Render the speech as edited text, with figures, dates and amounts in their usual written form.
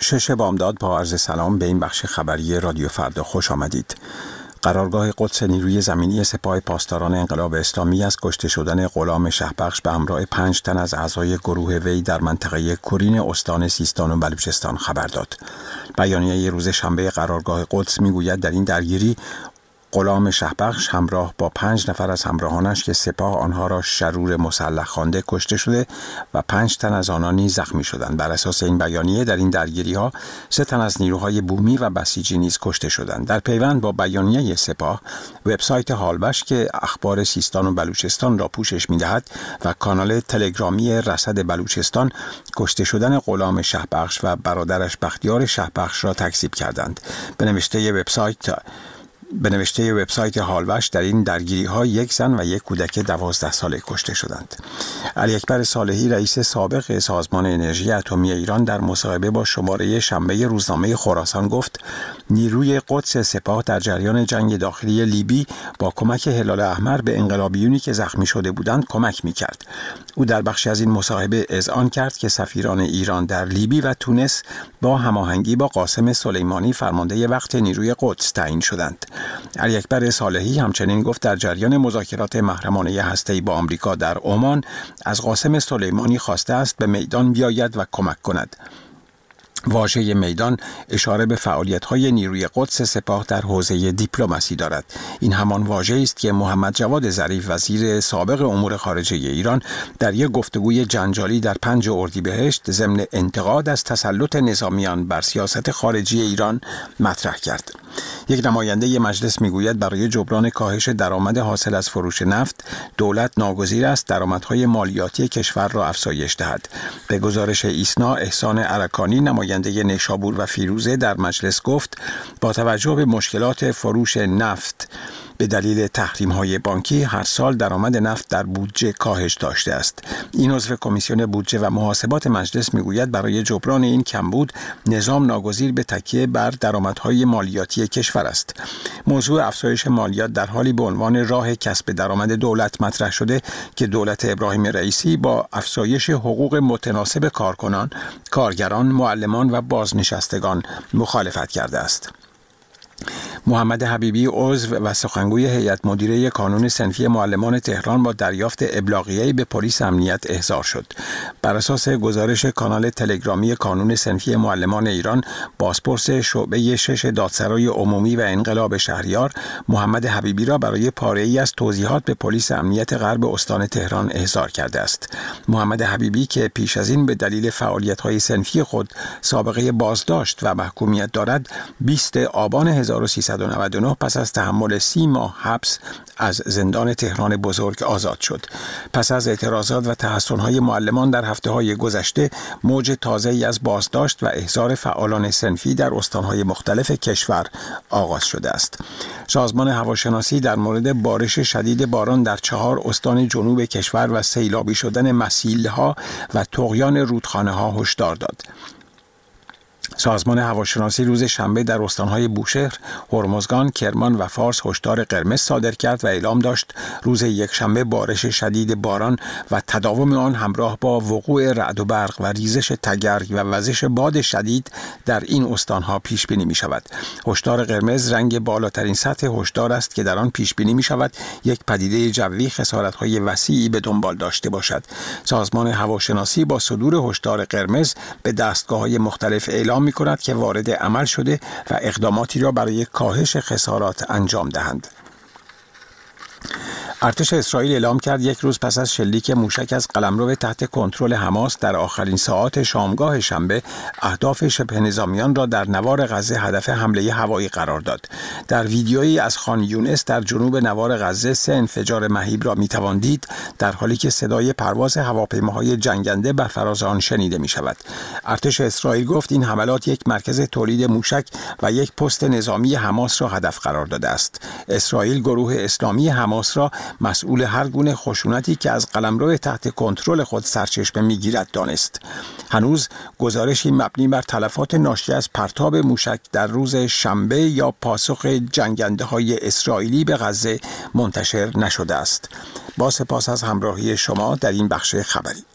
6 بامداد با عرض سلام به این بخش خبری رادیو فردا خوش آمدید. قرارگاه قدس نیروی زمینی سپاه پاسداران انقلاب اسلامی از کشته شدن غلام شهبخش به همراه 5 تن از اعضای گروه وی در منطقه کرین استان سیستان و بلوچستان خبر داد. بیانیه روز شنبه قرارگاه قدس میگوید در این درگیری غلام شهبخش همراه با 5 نفر از همراهانش که سپاه آنها را شرور مسلح خوانده کشته شده و 5 تن از آنان نیز زخمی شدند. بر اساس این بیانیه در این درگیری‌ها 3 تن از نیروهای بومی و بسیجی نیز کشته شدند. در پیوند با بیانیه سپاه، وبسایت هالبش که اخبار سیستان و بلوچستان را پوشش می‌دهد و کانال تلگرامی رصد بلوچستان کشته شدن غلام شهبخش و برادرش بختیار شهبخش را تکذیب کردند. به نوشته وبسایت هالوش در این درگیری ها 1 زن و 1 کودک 12 ساله کشته شدند. علی اکبر صالحی رئیس سابق سازمان انرژی اتمی ایران در مصاحبه با شماره شنبه روزنامه خراسان گفت نیروی قدس سپاه در جریان جنگ داخلی لیبی با کمک هلال احمر به انقلابیونی که زخمی شده بودند کمک می‌کرد. او در بخشی از این مصاحبه اذعان کرد که سفیران ایران در لیبی و تونس با هماهنگی با قاسم سلیمانی فرمانده وقت نیروی قدس تعیین شدند. علی اکبر صالحی همچنین گفت در جریان مذاکرات محرمانه هسته‌ای با آمریکا در عمان از قاسم سلیمانی خواسته است به میدان بیاید و کمک کند. واژه میدان اشاره به فعالیت‌های نیروی قدس سپاه در حوزه دیپلماسی دارد. این همان واژه است که محمد جواد ظریف وزیر سابق امور خارجه ایران در یک گفتگوی جنجالی در 5 اردیبهشت ضمن انتقاد از تسلط نظامیان بر سیاست خارجی ایران مطرح کرد. یک نماینده مجلس میگوید برای جبران کاهش درآمد حاصل از فروش نفت دولت ناگزیر است درآمدهای مالیاتی کشور را افزایش دهد. به گزارش ایسنا، احسان ارکانی نماینده نیشابور و فیروزه در مجلس گفت با توجه به مشکلات فروش نفت به دلیل تحریم‌های بانکی هر سال درآمد نفت در بودجه کاهش داشته است. این عضو کمیسیون بودجه و محاسبات مجلس میگوید برای جبران این کمبود نظام ناگزیر به تکیه بر درآمدهای مالیاتی کشور است. موضوع افزایش مالیات در حالی به عنوان راه کسب درآمد دولت مطرح شده که دولت ابراهیم رئیسی با افزایش حقوق متناسب کارکنان، کارگران، معلمان و بازنشستگان مخالفت کرده است. محمد حبیبی عضو و سخنگوی هیئت مدیره کانون صنفی معلمان تهران با دریافت ابلاغیه‌ای به پلیس امنیت احضار شد. بر اساس گزارش کانال تلگرامی کانون صنفی معلمان ایران، بازپرس شعبه 6 دادسرای عمومی و انقلاب شهریار محمد حبیبی را برای پاره‌ای از توضیحات به پلیس امنیت غرب استان تهران احضار کرده است. محمد حبیبی که پیش از این به دلیل فعالیت‌های صنفی خود سابقه بازداشت و محکومیت دارد، 20 آبان 1399 پس از تحمل 30 ماه حبس از زندان تهران بزرگ آزاد شد. پس از اعتراضات و تحصن‌های معلمان در هفته‌های گذشته، موج تازه‌ای از بازداشت و احضار فعالان صنفی در استان‌های مختلف کشور آغاز شده است. سازمان هواشناسی در مورد بارش شدید باران در 4 استان جنوب کشور و سیلابی شدن مسیل‌ها و طغیان رودخانه‌ها هشدار داد. سازمان هواشناسی روز شنبه در استانهای بوشهر، هرمزگان، کرمان و فارس هشدار قرمز صادر کرد و اعلام داشت روز یکشنبه بارش شدید باران و تداوم آن همراه با وقوع رعد و برق و ریزش تگرگ و وزش باد شدید در این استانها پیش بینی می شود. هشدار قرمز رنگ بالاترین سطح هشدار است که در آن پیش بینی می شود یک پدیده جوی خسارت‌های وسیعی به دنبال داشته باشد. سازمان هواشناسی با صدور هشدار قرمز به دستگاه‌های مختلف اعلام می‌کند که وارد عمل شده و اقداماتی را برای کاهش خسارات انجام دهند. ارتش اسرائیل اعلام کرد 1 روز پس از شلیک موشک از قلمرو تحت کنترل حماس در آخرین ساعات شامگاه شنبه، اهداف شبه نظامیان را در نوار غزه هدف حمله هوایی قرار داد. در ویدیویی از خان یونس در جنوب نوار غزه 3 انفجار مهیب را می‌توان دید، در حالی که صدای پرواز هواپیماهای جنگنده بر فراز آن شنیده می‌شود. ارتش اسرائیل گفت این حملات یک مرکز تولید موشک و یک پست نظامی حماس را هدف قرار داده است. اسرائیل گروه اسلامی حماس را مسئول هر گونه خشونتی که از قلمرو تحت کنترل خود سرچشمه می‌گیرد دانست. هنوز گزارشی مبنی بر تلفات ناشی از پرتاب موشک در روز شنبه یا پاسخ جنگنده‌های اسرائیلی به غزه منتشر نشده است. با سپاس از همراهی شما در این بخش خبری.